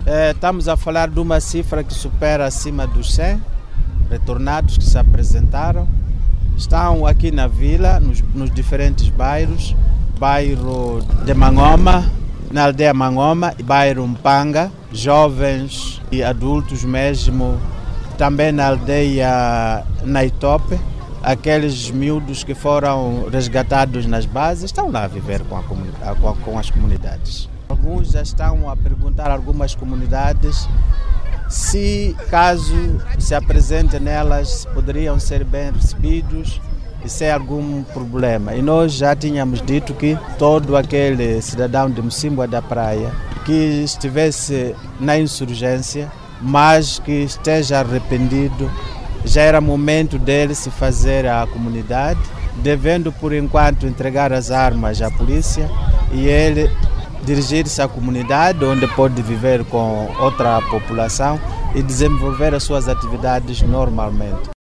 Estamos a falar de uma cifra que supera acima dos 100 retornados que se apresentaram. Estão aqui na vila, nos diferentes bairros, bairro de Mangoma, na aldeia Mangoma, bairro Mpanga, jovens e adultos mesmo, também na aldeia Naitope, aqueles miúdos que foram resgatados nas bases estão lá a viver com as comunidades. Alguns já estão a perguntar a algumas comunidades se, caso se apresentem nelas, poderiam ser bem recebidos e se há algum problema. E nós já tínhamos dito que todo aquele cidadão de Mocímboa da Praia que estivesse na insurgência, mas que esteja arrependido, já era momento dele se fazer à comunidade, devendo por enquanto entregar as armas à polícia e ele dirigir-se à comunidade onde pode viver com outra população e desenvolver as suas atividades normalmente.